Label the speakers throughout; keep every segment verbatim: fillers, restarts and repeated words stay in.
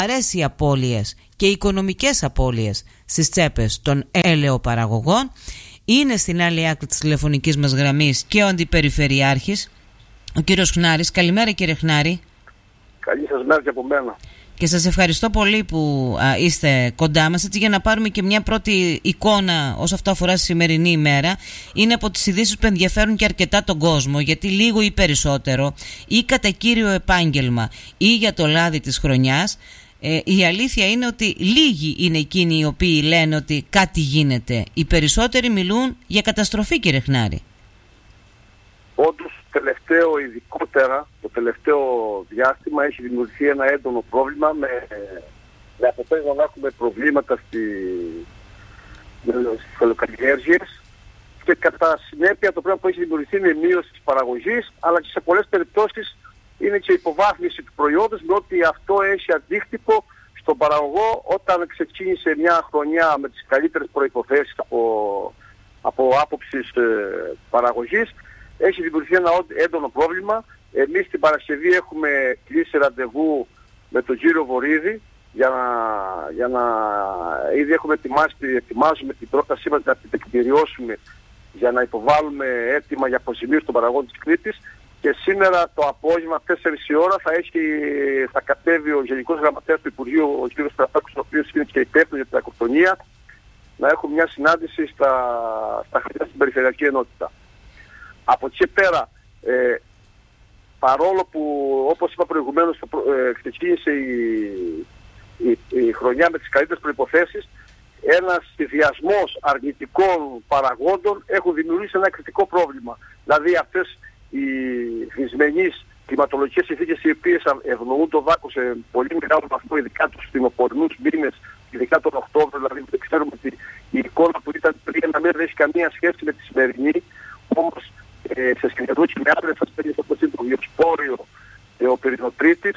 Speaker 1: αρέσει οι απώλειες και οι οικονομικές απώλειες στις τσέπες των ελαιοπαραγωγών. Είναι στην άλλη άκρη της τηλεφωνικής μας γραμμής και ο Αντιπεριφερειάρχης, ο κύριος Χνάρης. Καλημέρα, κύριε Χνάρη.
Speaker 2: Καλή σας μέρα και από μένα.
Speaker 1: Και σας ευχαριστώ πολύ που α, είστε κοντά μας, έτσι, για να πάρουμε και μια πρώτη εικόνα όσο αυτό αφορά στη σημερινή ημέρα. Είναι από τις ειδήσεις που ενδιαφέρουν και αρκετά τον κόσμο, γιατί λίγο ή περισσότερο, ή κατά κύριο επάγγελμα ή για το λάδι της χρονιάς, ε, η αλήθεια είναι ότι λίγοι είναι εκείνοι οι οποίοι λένε ότι κάτι γίνεται. Οι περισσότεροι μιλούν για καταστροφή, κύριε Χνάρη.
Speaker 2: Όντως, τελευταίο, ειδικότερα το τελευταίο διάστημα, έχει δημιουργηθεί ένα έντονο πρόβλημα με, με αποτέλεσμα να έχουμε προβλήματα στη, στις ολοκαλλιέργειες, και κατά συνέπεια το πρόβλημα που έχει δημιουργηθεί είναι η μείωση της παραγωγής, αλλά και σε πολλές περιπτώσεις είναι και η υποβάθμιση του προϊόντος, με ότι αυτό έχει αντίκτυπο στον παραγωγό όταν ξεκίνησε μια χρονιά με τις καλύτερες προϋποθέσεις από, από άποψης ε, παραγωγής. Έχει δημιουργηθεί ένα έντονο πρόβλημα. Εμείς την Παρασκευή έχουμε κλείσει ραντεβού με τον κύριο Βορίδη για να, για να ήδη έχουμε ετοιμάσει, ετοιμάζουμε την πρότασή μας να την τεκμηριώσουμε για να υποβάλουμε έτοιμα για αποζημίωση των παραγόντων της Κρήτης, και σήμερα το απόγευμα τέσσερις η ώρα θα, έχει, θα κατέβει ο Γενικός Γραμματέας του Υπουργείου, ο κ. Στρατάκος, ο οποίος είναι και υπεύθυνος για την ακτοκτονία, να έχουμε μια συνάντηση στα, στα χαρτιά στην Περιφερειακή Ενότητα. Από εκεί και πέρα, ε, παρόλο που, όπως είπα προηγουμένως, ε, ξεκίνησε η, η, η χρονιά με τις καλύτερες προϋποθέσεις, ένας συνδυασμός αρνητικών παραγόντων έχουν δημιουργήσει ένα κριτικό πρόβλημα. Δηλαδή αυτές οι δυσμενείς κλιματολογικές συνθήκες, οι οποίες ευνοούν το δάκο σε πολύ μεγάλο βαθμό, ειδικά τους φθινοπορεινούς μήνες, ειδικά τον Οκτώβριο, δηλαδή δεν ξέρουμε ότι η εικόνα που ήταν πριν ένα μέρα δεν έχει καμία σχέση με τη σημερινή, όμως ε, σε σχεδιασμό και με άλλες ασπέριες όπως είναι το βιοσπόριο, ε, ο πυρηνοτρίτης,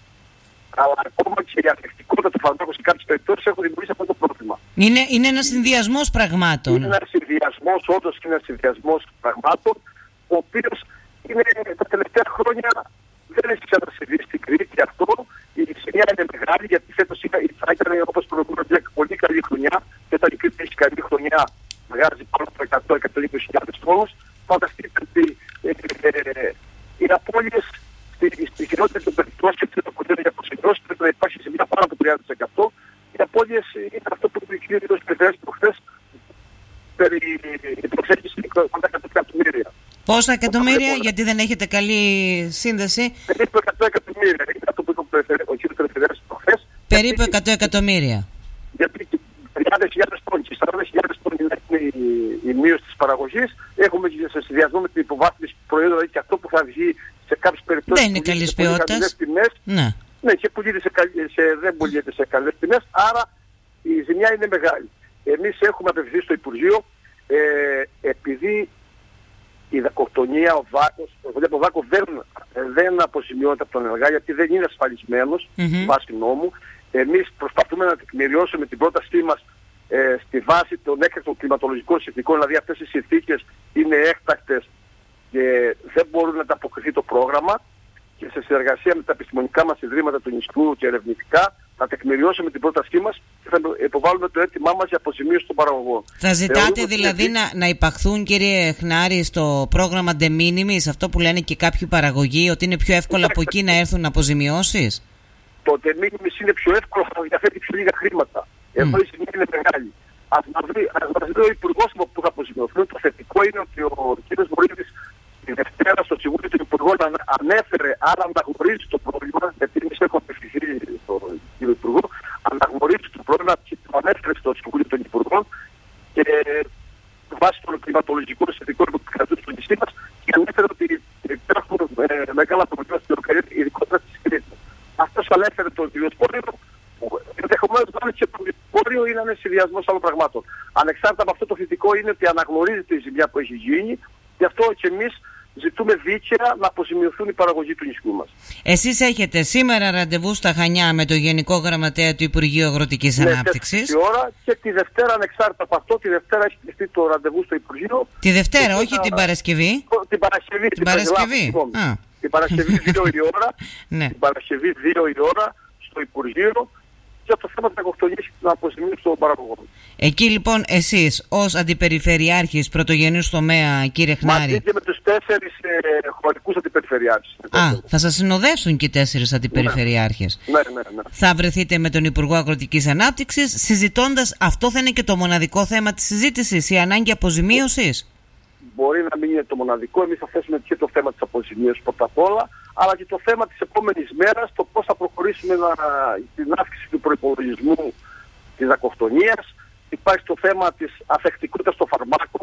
Speaker 2: αλλά ακόμα και η ανθεκτικότητα του φαρμάκου σε κάποιες περιπτώσεις έχουν δημιουργήσει αυτό το πρόβλημα.
Speaker 1: Είναι, είναι ένας συνδυασμός πραγμάτων.
Speaker 2: Είναι ένας συνδυασμός, όντως είναι ένας συνδυασμός πραγμάτων, ο οποίος είναι τα τελευταία χρόνια δεν έχει ξανασυμβεί στην Κρήτη αυτό. Η ζημιά είναι μεγάλη, γιατί φέτος θα ήταν όπως προηγούμενο μια πολύ καλή χρονιά, και όταν η Κρήτη έχει καλή χρονιά βγάζει πάνω από εκατό με εκατόν είκοσι χιλιάδες τόνους. Φανταστείτε ότι ε, ε, οι απώλειες στη χειρότερη των περιπτώσεων, και το αποτέλεσμα για αποζημιώσεις, πρέπει να υπάρχει σε μια πάνω από τριάντα τοις εκατό. Οι απώλειες είναι αυτό που είπε ο κ. Πεθέρης προχθές, περί προσέγγιση κοντά εκατό εκατομμύρια.
Speaker 1: Πόσα εκατομμύρια, γιατί δεν έχετε καλή σύνδεση?
Speaker 2: Περίπου εκατό εκατομμύρια, είναι αυτό που είπε ο κ. Πεθέρης προχθές.
Speaker 1: Περίπου εκατό εκατομμύρια.
Speaker 2: Γιατί τριάντα χιλιάδες τόνοι και σαράντα χιλιάδες τόνοι είναι η, η μείωση της παραγωγής. Έχουμε και σε συνδυασμό με την υποβάθμιση του προϊόντος, δηλαδή και αυτό που θα βγει σε κάποιες περιπτώσεις.
Speaker 1: Δεν είναι καλής ποιότητας.
Speaker 2: Ναι. Ναι, και πουλείται σε, σε, δεν πουλείται σε καλές τιμές, άρα η ζημιά είναι μεγάλη. Εμείς έχουμε απευθυνθεί στο Υπουργείο, ε, επειδή η δακοκτονία, ο δάκος, ο δάκος δεν, δεν αποζημιώνεται από τον ΕΛΓΑ, γιατί δεν είναι ασφαλισμένος mm-hmm. βάσει νόμου. Εμείς προσπαθούμε να τεκμηριώσουμε την πρότασή μας ε, στη βάση των έκτακτων κλιματολογικών συνθήκων, δηλαδή αυτές οι συνθήκες είναι έκτακτες και δεν μπορούν να ανταποκριθεί το πρόγραμμα, και σε συνεργασία με τα επιστημονικά μας ιδρύματα του νησιού και ερευνητικά θα τεκμηριώσουμε την πρότασή μας και θα υποβάλουμε το αίτημά μας για αποζημίωση των παραγωγών.
Speaker 1: Θα ζητάτε δηλαδή είναι... να, να υπαχθούν, κύριε Χνάρη, στο πρόγραμμα de minimis, αυτό που λένε και κάποιοι παραγωγοί, ότι είναι πιο εύκολο από εκεί να έρθουν αποζημιώσεις?
Speaker 2: Το de minimis είναι πιο εύκολο, θα διαθέτει πιο λίγα χρήματα. Εδώ mm. η ζημία είναι μεγάλη. Ας μας δει ο Υπουργός που θα αποζημιωθούν. Το θετικό είναι ότι ο κ. Βορίδης τη Δευτέρα στο Συμβούλιο των Υπουργών ανέφερε, άρα αναγνωρίζει το πρόβλημα, γιατί εμείς έχουμε απευθυνθεί στον κ. Υπουργό, αναγνωρίζει το πρόβλημα και το ανέφερε στο Συμβούλιο των Υπουργών, και βάσει των κλιματολογικών συνθηκών που κρατούν στο νησί μας, και ανέφερε ότι υπάρχουν ε, μεγάλα προβλήματα στην Οκρανία, ειδικότερα της Κρήτης. Αυτός ανέφερε το βιοσπόριο, που ενδεχομένως να είναι και το βιοσπόριο ή να είναι συνδυασμός άλλων πραγμάτων. Ανεξάρτητα από αυτό, το θετικό είναι ότι αναγνωρίζεται η ζημιά που έχει γίνει, γι' αυτό και εμείς ζητούμε δίκαια να αποζημιωθούν οι παραγωγοί του νησιού μας.
Speaker 1: Εσείς έχετε σήμερα ραντεβού στα Χανιά με το Γενικό Γραμματέα του Υπουργείου Αγροτικής
Speaker 2: ναι,
Speaker 1: Ανάπτυξης.
Speaker 2: Και ώρα, και τη Δευτέρα, ανεξάρτητα από αυτό, τη Δευτέρα έχει κλειστεί το ραντεβού στο Υπουργείο.
Speaker 1: Τη Δευτέρα, όχι
Speaker 2: θα...
Speaker 1: την Παρασκευή.
Speaker 2: Την Παρασκευή.
Speaker 1: Την Παρασκευή.
Speaker 2: Την Παρασκευή δύο η ώρα.
Speaker 1: Ναι.
Speaker 2: Την Παρασκευή δύο η ώρα στο στο Υπουργείο για το θέμα της δακοκτονίας και την αποζημίωση των παραγωγών.
Speaker 1: Εκεί λοιπόν εσείς ως αντιπεριφερειάρχης πρωτογενούς τομέα, κύριε Χνάρη.
Speaker 2: Μαζί και με τους τέσσερις ε, χωρικούς αντιπεριφερειάρχες.
Speaker 1: Α, θα σας συνοδεύσουν και οι τέσσερις αντιπεριφερειάρχες.
Speaker 2: Ναι, ναι, ναι.
Speaker 1: Θα βρεθείτε με τον Υπουργό Αγροτικής Ανάπτυξης συζητώντας, αυτό θα είναι και το μοναδικό θέμα της συζήτησης, η ανάγκη αποζημίωσης.
Speaker 2: Μπορεί να μην είναι το μοναδικό, εμείς θα θέσουμε και το θέμα της αποζημίωσης πρώτα απ' όλα, αλλά και το θέμα της επόμενης μέρας, το πώς θα προχωρήσουμε να, την αύξηση του προϋπολογισμού της δακοκτονίας. Υπάρχει το θέμα της αφεκτικότητας των φαρμάκων,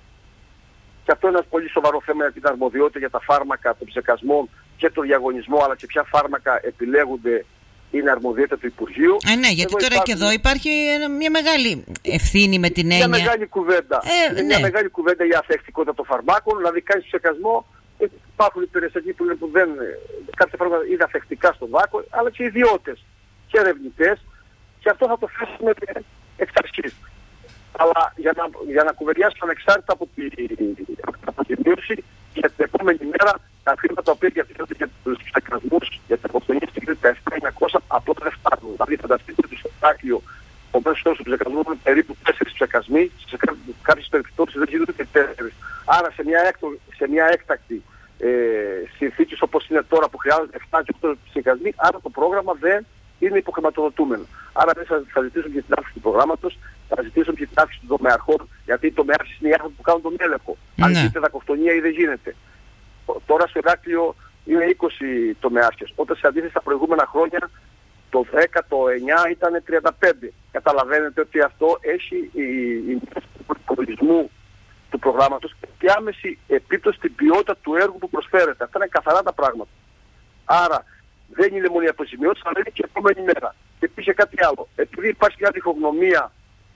Speaker 2: και αυτό είναι ένα πολύ σοβαρό θέμα για την αρμοδιότητα για τα φάρμακα, των ψεκασμών και τον διαγωνισμό, αλλά και ποια φάρμακα επιλέγονται, είναι αρμοδιότητα του Υπουργείου.
Speaker 1: Ε, ναι, γιατί
Speaker 2: εδώ
Speaker 1: τώρα
Speaker 2: υπάρχουν...
Speaker 1: και εδώ υπάρχει μια μεγάλη ευθύνη με την έννοια.
Speaker 2: Μια μεγάλη κουβέντα.
Speaker 1: Ε,
Speaker 2: είναι
Speaker 1: ναι.
Speaker 2: μια μεγάλη κουβέντα για αφεκτικότητα των φαρμάκων, δηλαδή κάνεις ψεκασμό. Υπάρχουν υπηρεσιακοί που, που δεν, κάποια φάρμακα είναι αφεκτικά στον δάκο, αλλά και ιδιώτες και ερευνητές, και αυτό θα το θέσουμε εξ αρχής. Αλλά για να, για να κουβεντιάσουμε ανεξάρτητα από την αποζημίωση, για την επόμενη μέρα τα χρήματα τα οποία διαθέτονται για τους ψεκασμούς, για την αποκτονία στην Κρήτη, τα επτά χιλιάδες εννιακόσια απλώς δεν φτάνουν. Δηλαδή φανταστείτε το σπεκτάκλιο, ο μέσος όρος του ψεκασμού είναι περίπου τέσσερις ψεκασμοί, σε κάποιες περιπτώσεις δεν γίνονται και τέσσερις. Άρα σε μια, έκτο, σε μια έκτακτη ε, συνθήκη όπως είναι τώρα που χρειάζονται επτά και οκτώ ψεκασμοί, άρα το πρόγραμμα δεν είναι υποχρηματοδοτούμενο. Άρα δεν θα, θα ζητήσουμε και την αύξηση του προγράμματος, θα ζητήσουμε και την αύξηση των τομεαρχών, γιατί οι τομεάρχες είναι οι άνθρωποι που κάνουν τον έλεγχο. Ναι. Αν γίνεται δακοκτονία ή δεν γίνεται. Τώρα στο Ηράκλειο είναι είκοσι τομεάρχες. Όταν σε αντίθεση στα προηγούμενα χρόνια το δέκα, το εννιά ήταν τριάντα πέντε. Καταλαβαίνετε ότι αυτό έχει η, η του προπολογισμού του προγράμματος και άμεση επίπτωση στην ποιότητα του έργου που προσφέρεται. Αυτά είναι καθαρά τα πράγματα. Άρα δεν είναι μόνο η αποζημιώση, αλλά είναι και η επόμενη μέρα. Και πήγε κάτι άλλο. Επειδή υπάρχει μια διχογνωμία,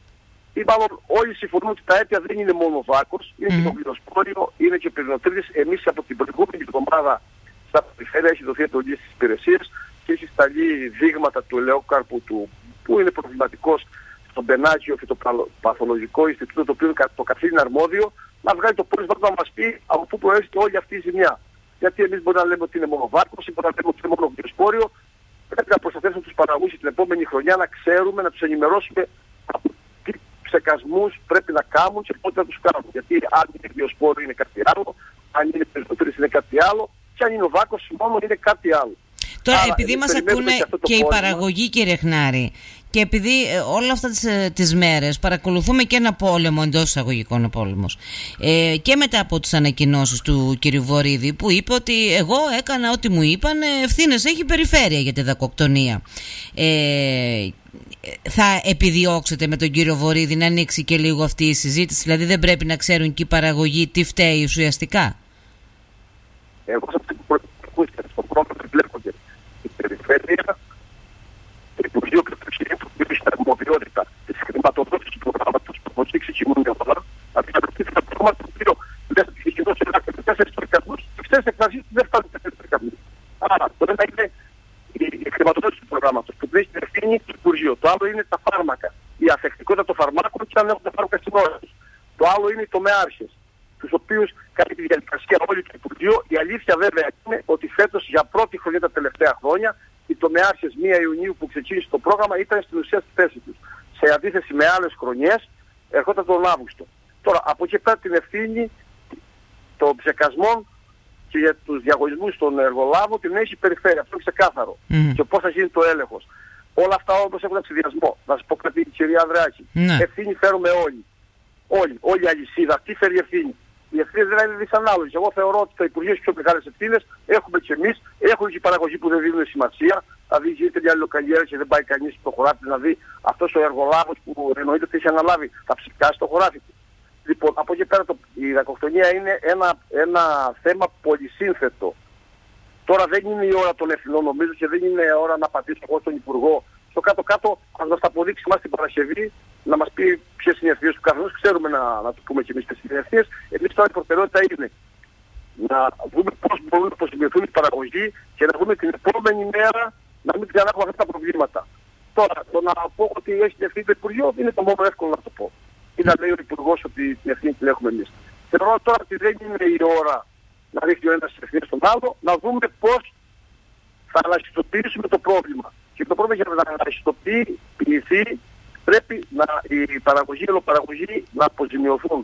Speaker 2: ή μάλλον όλοι συμφωνούν ότι τα αίτια δεν είναι μόνο δάκος, είναι mm. και το βιοσπόριο, είναι και πυρηνοτρίβης. Εμείς από την προηγούμενη εβδομάδα στα περιφέρεια έχει δοθεί εντολή στις υπηρεσίες και έχει σταλεί δείγματα του ελαιόκαρπου του, που είναι προβληματικός στον Πενάγιο Φυτοπαθολογικό Ινστιτούτο, το οποίο είναι το καθήλυνα αρμόδιο, να βγάλει το πόρισμα να μας πει από πού προέρχεται όλη αυτή η ζημιά. Γιατί εμείς μπορούμε να λέμε ότι είναι μόνο βάρκος ή μπορούμε να λέμε ότι είναι μόνο βιοσπόριο. Πρέπει να προστατεύσουμε τους παραγωγούς την επόμενη χρονιά, να ξέρουμε, να τους ενημερώσουμε από τι ψεκασμούς πρέπει να κάνουν και πότε να τους κάνουν. Γιατί αν είναι βιοσπόριο είναι κάτι άλλο, αν είναι περισσότερες είναι κάτι άλλο, και αν είναι ο βάρκος μόνο είναι κάτι άλλο.
Speaker 1: Τώρα, άρα, επειδή μας ακούνε και, και οι παραγωγοί, κύριε Χνάρη, και επειδή ε, όλα αυτά τις, ε, τις μέρες παρακολουθούμε και ένα πόλεμο, εντός εισαγωγικών πόλεμος, ε, και μετά από τις ανακοινώσεις του κύριου Βορίδη, που είπε ότι εγώ έκανα ό,τι μου είπαν, ευθύνες έχει η περιφέρεια για τη δακοκτονία. Ε, θα επιδιώξετε με τον κύριο Βορίδη να ανοίξει και λίγο αυτή η συζήτηση, δηλαδή δεν πρέπει να ξέρουν και οι παραγωγοί τι φταίει ουσιαστικά?
Speaker 2: Εγώ σε αυτή που ακούστε στο πρόγραμμα βλέπονται η περιφέρεια, το Υπουργείο Κατευθυντή που έχει την αρμοδιότητα της χρηματοδότησης του προγράμματος που υποστήριξε η Μουνιόλα, από τα προτίθετα πρόγραμμα το οποίο δεν θα έχει κοινώσει ένα και τέσσερις τρικασμούς, και ξέρεις εκ αρχής δεν φτάνουν τέσσερις τρικασμούς. Άρα το ένα είναι η χρηματοδότηση του προγράμματος που έχει την ευθύνη του Υπουργείου. Το άλλο είναι τα φάρμακα, η αφεκτικότητα των φαρμάκων και αν έχουν τα φάρμακα στην ώρα τους. Το άλλο είναι οι τομεάρχες, τους οποίους κάνει τη διαδικασία όλη του Υπουργείου. Η αλήθεια βέβαια είναι ότι φέτος για πρώτη χρονιά τα τελευταία χρόνια οι τομεάρχες πρώτη Ιουνίου που ξεκίνησε το πρόγραμμα ήταν στην ουσία στη θέση τους. Σε αντίθεση με άλλες χρονιές ερχόταν τον Αύγουστο. Τώρα από εκεί πέρα την ευθύνη των ψεκασμών και για τους διαγωνισμούς των εργολάβων την έχει η περιφέρεια. Αυτό είναι ξεκάθαρο. Mm. Και πώς θα γίνει το έλεγχος. Όλα αυτά όμως έχουν ψηδιασμό. Να σας πω κάτι, κυρία Ανδρεάκη. Mm. Ευθύνη φέρουμε όλοι. Όλοι. Όλη η αλυσίδα. Τι φέρει ευθύνη? Οι ευθύνες δεν είναι δυσανάλογες. Εγώ θεωρώ ότι το Υπουργείο έχει πιο μεγάλες ευθύνες. Έχουμε και εμείς. Έχουν και οι παραγωγοί που δεν δίνουν σημασία. Δηλαδή γίνεται μια αλληλοκαλλιέργεια και δεν πάει κανείς στο χωράφι. Δηλαδή αυτός ο εργολάβος που εννοείται ότι έχει αναλάβει θα ψηφίσει το χωράφι του. Λοιπόν, από εκεί πέρα το, η δακοκτονία είναι ένα, ένα θέμα πολυσύνθετο. Τώρα δεν είναι η ώρα των ευθυνών νομίζω και δεν είναι η ώρα να πατήσω εγώ στον Υπουργό. Στο κάτω-κάτω ας μας τα αποδείξει μας την Παρασκευή, να μας πει ποιες είναι οι ευθύνες του καθενός. Ξέρουμε να, να το πούμε και εμείς ποιες είναι οι ευθύνες. Εμείς τώρα η προτεραιότητα είναι να δούμε πώς μπορούν να προσυμμετρούν οι παραγωγοί και να δούμε την επόμενη μέρα να μην ξανά έχουμε αυτά τα προβλήματα. Τώρα, το να πω ότι έχει την ευθύνη το Υπουργείο είναι το μόνο εύκολο να το πω. Ή να λέει ο Υπουργός ότι την ευθύνη την έχουμε εμείς. Θεωρώ τώρα ότι δεν είναι η ώρα να ρίχνει ο ένας τις ευθύνες στον άλλο, να δούμε πώς θα ανασυστοποιήσουμε το πρόβλημα. Και το πρώτο για να ιστοποιηθεί πρέπει να, η παραγωγή, η ολοπαραγωγή να αποζημιωθούν.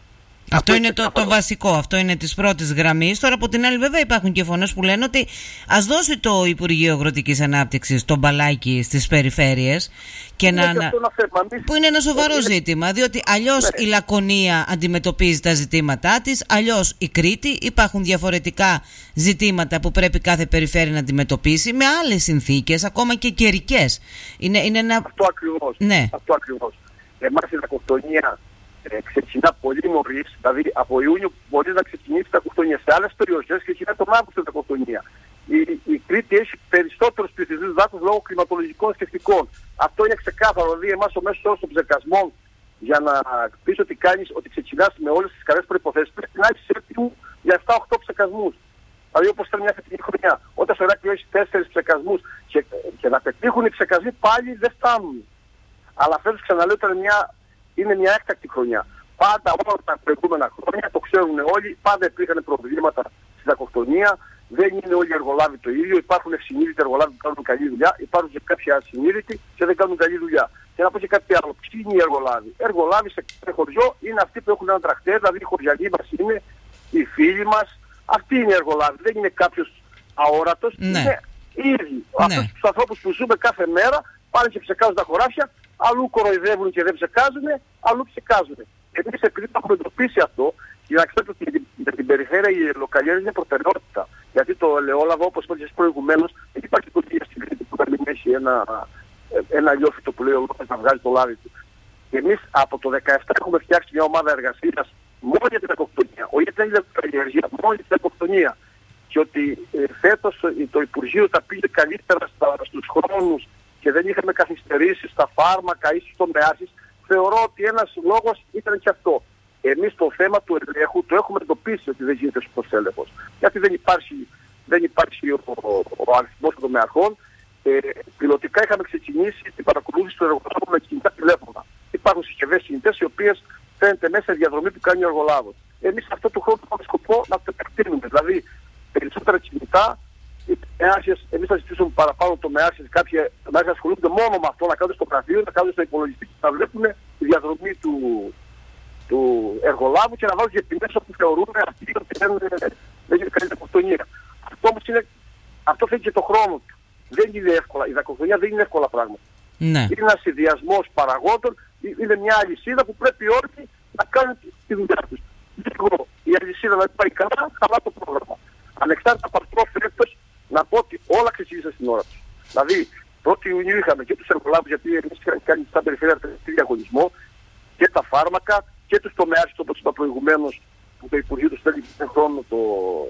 Speaker 1: Αυτό είναι το, το βασικό, αυτό είναι της πρώτης γραμμής. Τώρα από την άλλη βέβαια υπάρχουν και φωνές που λένε ότι ας δώσει το Υπουργείο Αγροτικής Ανάπτυξης το μπαλάκι στις περιφέρειες και είναι να, να... που είναι ένα σοβαρό είναι... ζήτημα, διότι αλλιώς ναι. η Λακωνία αντιμετωπίζει τα ζητήματά της, αλλιώς η Κρήτη, υπάρχουν διαφορετικά ζητήματα που πρέπει κάθε περιφέρεια να αντιμετωπίσει με άλλες συνθήκες, ακόμα και καιρικές. Είναι, είναι ένα...
Speaker 2: Αυτό ακριβώς,
Speaker 1: ναι.
Speaker 2: αυτό ακριβώς. Εμάς η Λακωνία Ε, ξεκινά πολύ νωρίς, δηλαδή από Ιούνιο μπορεί να ξεκινήσει τα κουκτονία. Σε άλλες περιοχές ξεκινά τον Αύγουστο τα κουκτονία. Η, η Κρήτη έχει περισσότερους πληθυσμούς δάσους λόγω κλιματολογικών σκεφτικών. Αυτό είναι ξεκάθαρο. Δηλαδή, εμάς ο μέσος όρος των ψεκασμών για να πεις ότι κάνεις, ότι ξεκινάς με όλες τις καλές προϋποθέσεις, πρέπει να έχεις έτοιμο για επτά οχτώ ψεκασμούς. Δηλαδή, όπως ήταν μια φετινή χρονιά. Όταν στο Ηράκλειο έχει τέσσερις ψεκασμούς και, και να πετύχουν οι ψεκασμοί πάλι δεν φτάνουν. Αλλά φέτος ξαναλέω ήταν μια. Είναι μια έκτακτη χρονιά. Πάντα όλα τα προηγούμενα χρόνια, το ξέρουν όλοι, πάντα υπήρχαν προβλήματα στη δακοκτονία. Δεν είναι όλοι οι εργολάβοι το ίδιο. Υπάρχουν ευσυνείδητοι εργολάβοι που κάνουν καλή δουλειά, υπάρχουν και κάποιοι ασυνείδητοι και δεν κάνουν καλή δουλειά. Και να πω και κάτι άλλο. Ποιοι είναι οι εργολάβοι? Εργολάβοι σε κάθε χωριό είναι αυτοί που έχουν ένα τρακτέρ, δηλαδή οι χωριανοί μας είναι, οι φίλοι μας. Αυτοί είναι οι εργολάβοι. Δεν είναι κάποιος αόρατος.
Speaker 1: Ναι.
Speaker 2: Είναι ίδιοι. Ναι. Αυτούς τους ανθρώπους που ζούμε κάθε μέρα πάνε και ψεκάζουν τα χωράφια. Αλλού κοροϊδεύουν και δεν ψεκάζουν, αλλού ψεκάζουν. Εμείς επειδή το έχουμε εντοπίσει αυτό, για να ξέρετε ότι για την περιφέρεια η ελαιοκαλλιέργεια είναι προτεραιότητα. Γιατί το ελαιόλαδο, όπως είπατε προηγουμένως, δεν υπάρχει κοντία στην Κρήτη που δεν έχει ένα, ένα λιόφυτο που λέει ο Λόπες να βγάζει το λάδι του. Εμείς από το δύο χιλιάδες δεκαεπτά έχουμε φτιάξει μια ομάδα εργασίας μόνο για την δακοκτονία. Όχι για την ελαιοκαλλιέργεια, μόνο για την δακοκτονία. Και ότι ε, φέτος το Υπουργείο τα πήγε καλύτερα στα, στους χρόνους και δεν είχαμε καθυστερήσεις στα φάρμακα ή στους τομεάσεις, θεωρώ ότι ένας λόγος ήταν και αυτό. Εμείς το θέμα του ελέγχου το έχουμε εντοπίσει ότι δεν γίνεται σωστός έλεγχος. Γιατί δεν υπάρχει, δεν υπάρχει ο, ο, ο αριθμός των τομεαρχών. Ε, πιλωτικά είχαμε ξεκινήσει την παρακολούθηση του εργολάβου με κινητά τηλέφωνα. Υπάρχουν συσκευές κινητές οι οποίες φαίνεται μέσα στη διαδρομή που κάνει ο εργολάβος. Εμείς αυτό του χρόνου έχουμε σκοπό να το επεκτείνουμε. Δηλαδή περισσότερα κινητά. Εμείς θα ζητήσουμε παραπάνω τομεάρχες, κάποιοι τομεάρχες ασχολούνται μόνο με αυτό, να κάνουν στο γραφείο, να κάνουν στο υπολογιστή και να βλέπουν τη διαδρομή του, του εργολάβου και να βάλουν και ποινές όπου θεωρούν αυτοί ότι δεν, δεν είναι καλή δακοκτονία. Αυτό όμως είναι, αυτό θέλει και το χρόνο του. Δεν είναι εύκολα. Η δακοκτονία δεν είναι εύκολα πράγματα.
Speaker 1: Ναι.
Speaker 2: Είναι ένας συνδυασμός παραγόντων, είναι μια αλυσίδα που πρέπει όλοι να κάνουν τη δουλειά τους. Λίγο η αλυσίδα να πάει καλά, καλά το πρόγραμμα. Ανεξάρτητα από αυτό φέτος, να πω ότι όλα ξεκίνησαν στην ώρα τους. Δηλαδή, πρώτη Ιουνίου είχαμε και τους εργολάβους, γιατί εμείς είχαμε κάνει σαν περιφέρεια τελευταίο διαγωνισμό, και τα φάρμακα και τους τομεάρχες, όπως είπα προηγουμένως, που το Υπουργείο τους θέλει ένα χρόνο το,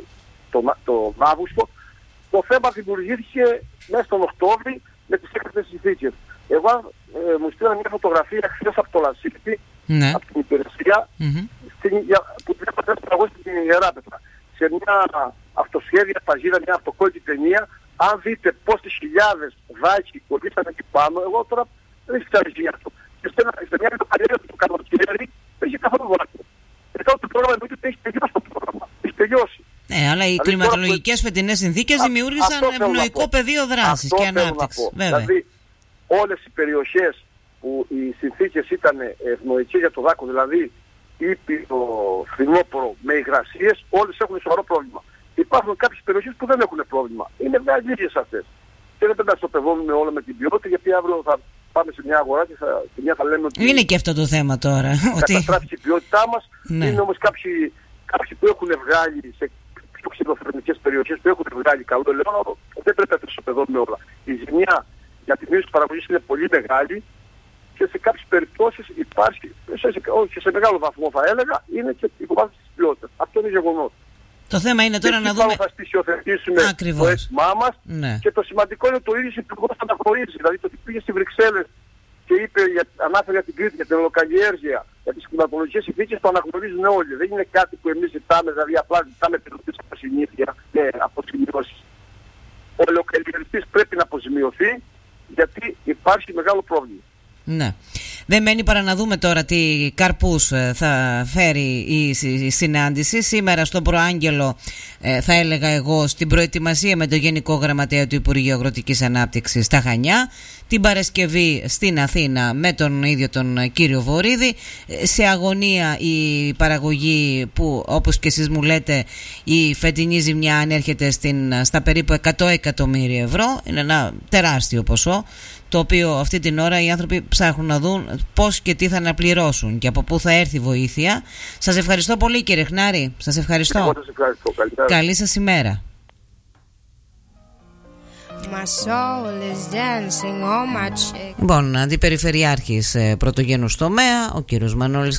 Speaker 2: το, το, το Αύγουστο. Το θέμα δημιουργήθηκε μέσα στον Οκτώβρη με τις έκτακτες συνθήκες. Εγώ ε, μου στείλανε μια φωτογραφία χθες από το Λασίτη,
Speaker 1: ναι.
Speaker 2: από την υπηρεσία, mm-hmm. στην, για, που την έπαθα στην Ιεράπετρα. Σε μια αυτοσχέδια παγίδα, μια αυτοκόλλητη ταινία, αν δείτε πόσες χιλιάδες δάκοι κολλήσαν εκεί πάνω, εγώ τώρα δεν ξέρω τι αυτό. Και σε μια παλιά του καλοκαίρι δεν είχε καθόλου δάκο. Μετά το πρόγραμμα εννοείται ότι έχει τελειώσει το πρόγραμμα. Έχει τελειώσει.
Speaker 1: Ναι, αλλά οι κλιματολογικές που... φετινές συνθήκες α, δημιούργησαν ευνοϊκό πεδίο δράσης και ανάπτυξης.
Speaker 2: Δηλαδή, όλες οι περιοχές που οι συνθήκες ήταν ευνοϊκές για το δάκο, δηλαδή ήπειρο, φθινόπωρο με υγρασίες, όλες έχουν σοβαρό πρόβλημα. Υπάρχουν κάποιες περιοχές που δεν έχουν πρόβλημα. Είναι βέβαια λίγες αυτές. Και δεν πρέπει να στοπευόμουν όλο με την ποιότητα, γιατί αύριο θα πάμε σε μια αγορά και, θα, και μια θα λέμε ότι...
Speaker 1: Είναι και αυτό το θέμα τώρα.
Speaker 2: Καταστράφηκε η ποιότητά μας.
Speaker 1: Ναι.
Speaker 2: Είναι όμως κάποιοι, κάποιοι που έχουν βγάλει σε πιο ξυλοθερμικές περιοχές που έχουν βγάλει καλό ελαιόλαδο, δεν πρέπει να τα στοπευόμουν όλα. Η ζημιά για τη μείωση της παραγωγής είναι πολύ μεγάλη. Και σε κάποιες περιπτώσεις υπάρχει, σε, σε, όχι σε μεγάλο βαθμό θα έλεγα, είναι και η υποβάθμιση της ποιότητας. Αυτό είναι γεγονός.
Speaker 1: Το θέμα είναι τώρα και να δούμε...
Speaker 2: θα στοιχειοθετήσουμε το αίσθημά μας,
Speaker 1: ναι.
Speaker 2: Και το σημαντικό είναι το ίδιο υπουργός θα αναγνωρίζει. Δηλαδή το ότι πήγε στη Βρυξέλλες και είπε, για, ανάφερε για την Κρήτη, για την ελαιοκαλλιέργεια, για τις κλιματολογικές συνθήκες, το αναγνωρίζουν όλοι. Δεν είναι κάτι που εμείς ζητάμε, δηλαδή απλά ζητάμε επιδοτήσεις από συνήθεια και αποζημιώσεις. Ο ελαιοκαλλιεργητής πρέπει να αποζημιωθεί, γιατί υπάρχει μεγάλο πρόβλημα.
Speaker 1: Ναι. Δεν μένει παρά να δούμε τώρα τι καρπούς θα φέρει η συνάντηση. Σήμερα στον προάγγελο, θα έλεγα εγώ, στην προετοιμασία με τον Γενικό Γραμματέα του Υπουργείου Αγροτικής Ανάπτυξης στα Χανιά. Την Παρασκευή στην Αθήνα με τον ίδιο τον κύριο Βορίδη. Σε αγωνία η παραγωγή που, όπως και εσείς μου λέτε, η φετινή ζημιά ανέρχεται στην, στα περίπου εκατό εκατομμύρια ευρώ. Είναι ένα τεράστιο ποσό, το οποίο αυτή την ώρα οι άνθρωποι ψάχνουν να δουν πώς και τι θα αναπληρώσουν και από πού θα έρθει βοήθεια. Σας ευχαριστώ πολύ, κύριε Χνάρη. Σας ευχαριστώ.
Speaker 2: Εγώ σας ευχαριστώ.
Speaker 1: Καλή σας ημέρα. Λοιπόν, αντιπεριφερειάρχης πρωτογενούς τομέα, ο κύριος Μανώλης